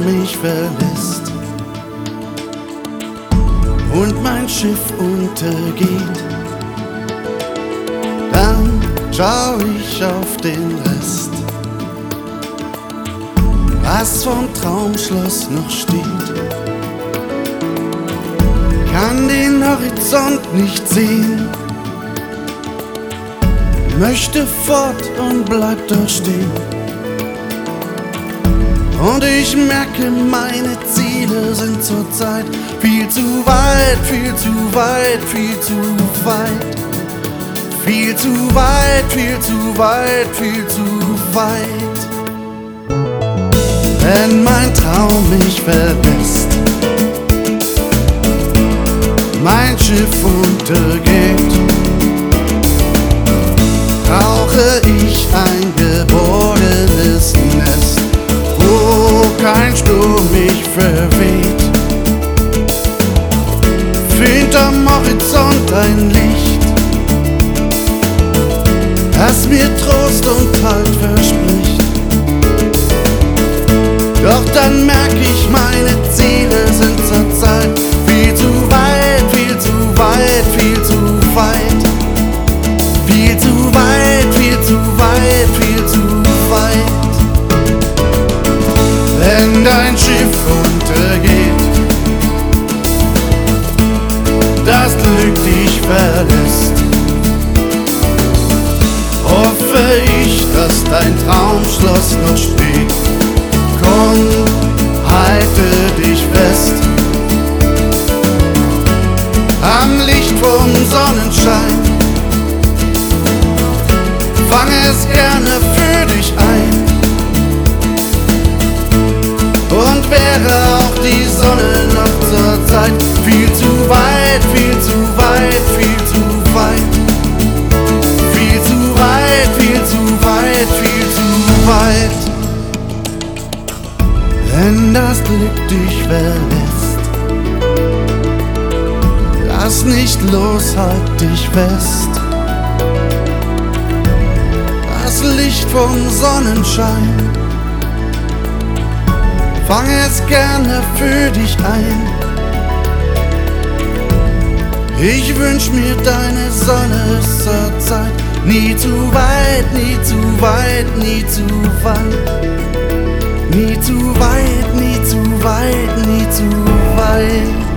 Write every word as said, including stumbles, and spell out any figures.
mich verlässt und mein Schiff untergeht, dann schau ich auf den Rest, was vom Traumschloss noch steht. Kann den Horizont nicht sehen, möchte fort und bleib doch stehen. Und ich merke, meine Ziele sind zurzeit viel zu weit, viel zu weit, viel zu weit. Viel zu weit, viel zu weit, viel zu weit. Wenn mein Traum mich verlässt, mein Schiff untergeht, brauche ich ein geborgenes Nest, wo kein Sturm mich verweht. Find am Horizont ein Licht, das mir Trost und Halt verspricht. Doch dann merk ich, meine Ziele sind zurzeit viel zu weit, viel zu weit, viel zu weit. Viel zu weit, viel zu weit, viel zu weit. Wenn dein Schiff untergeht, das Glück dich verlässt, hoffe ich, dass dein Traumschloss noch steht. Komm, halte dich fest am Licht vom Sonnenschein. Fang es gerne für dich ein. Und wäre auch die Sonne noch zur Zeit viel zu weit, viel zu weit, viel zu weit. Viel zu weit, viel zu weit, viel zu weit. Wenn das Glück dich verlässt, lass nicht los, halt dich fest. Das Licht vom Sonnenschein, fang es gerne für dich ein. Ich wünsch mir, deine Sonne ist zur Zeit nie zu weit, nie zu weit, nie zu weit. Nie zu weit, nie zu weit, nie zu weit.